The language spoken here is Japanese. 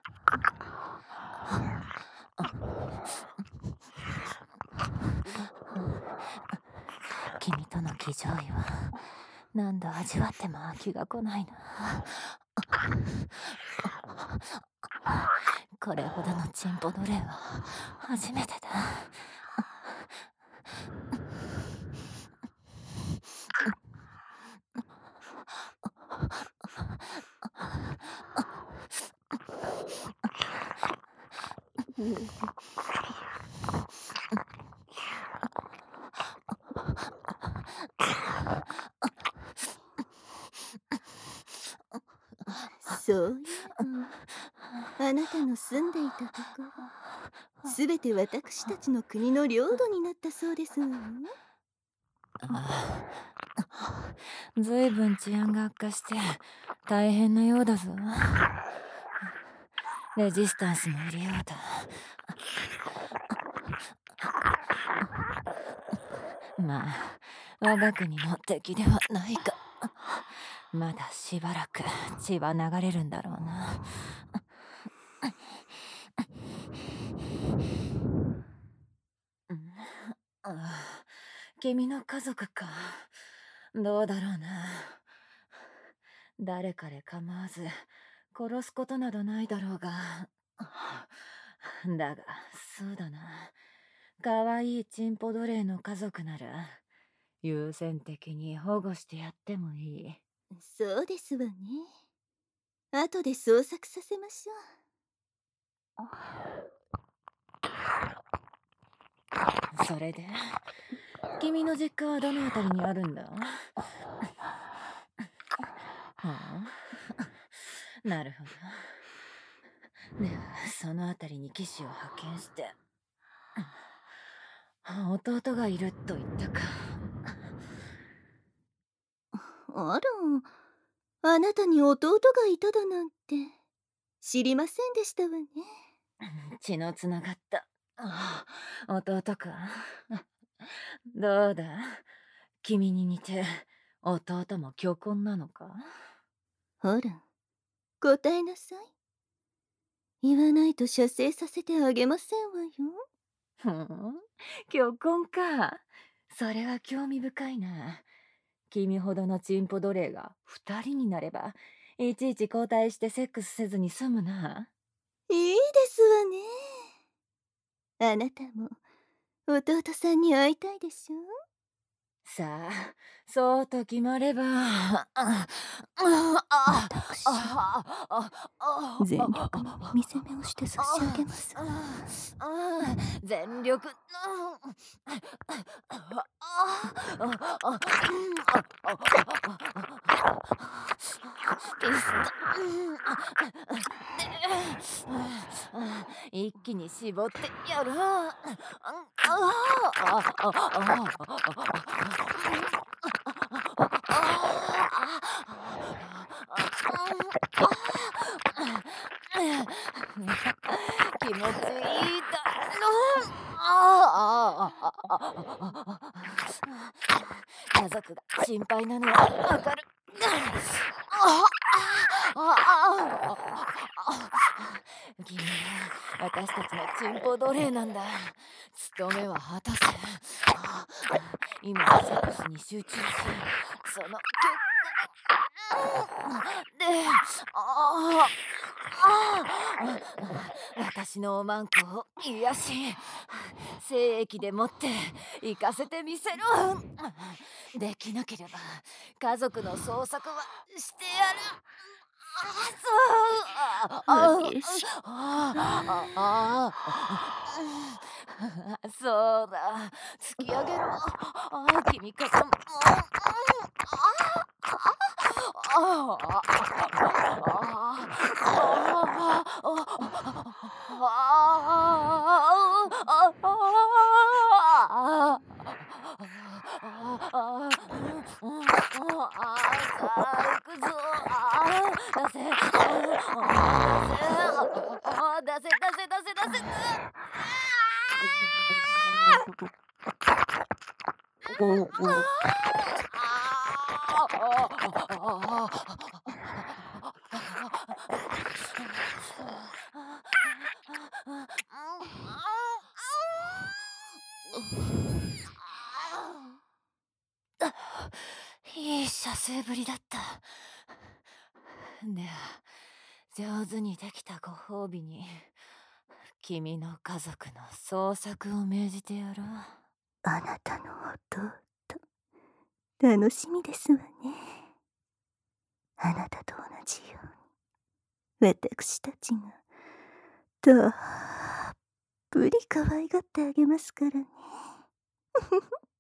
君との騎乗位は何度味わっても飽きが来ないな。これほどのチンポ奴隷は初めてだ。 そういえば、あなたの住んでいたところ、すべて私たちの国の領土になったそうですわよ。 ずいぶん治安が悪化して大変なようだぞ。レジスタンスも入れようと。まあ我が国の敵ではないか。まだしばらく血は流れるんだろうな。君の家族か。どうだろうな。誰彼構わず殺すことなどないだろうが。だがそうだな。かわいいチンポ奴隷の家族なら優先的に保護してやってもいい。 そうですわね。後で捜索させましょう。それで君の実家はどのあたりにあるんだ？なるほど。ではそのあたりに騎士を派遣して。弟がいると言ったか。 あら、あなたに弟がいただなんて知りませんでしたわね。 血のつながった弟か。どうだ、君に似て弟も巨根なのか？ ほら、答えなさい。言わないと射精させてあげませんわよ。 巨根か。それは興味深いな。君ほどのチンポ奴隷が2人になればいちいち交代してセックスせずに済むな。 いいですわね。あなたも弟さんに会いたいでしょ？ さあ、そうと決まれば。 私全力の耳攻めをして差し上げます。 全力。一気に絞ってやる。気持ちいいだろ。家族が心配なのはわかる。君は私たちのチンポ奴隷なんだ。務めは果たせ。今はセックスに集中し、そので、私のおまんこを癒し、精液でもって行かせてみせろ。できなければ家族の捜索はしてやる。そうだ、突き上げろ。君こそ。 いい射精ぶりだった。では、上手にできたご褒美に、君の家族の捜索を命じてやろう。 あなたの弟、楽しみですわね。あなたと同じように、私たちが、たっぷり可愛がってあげますからね。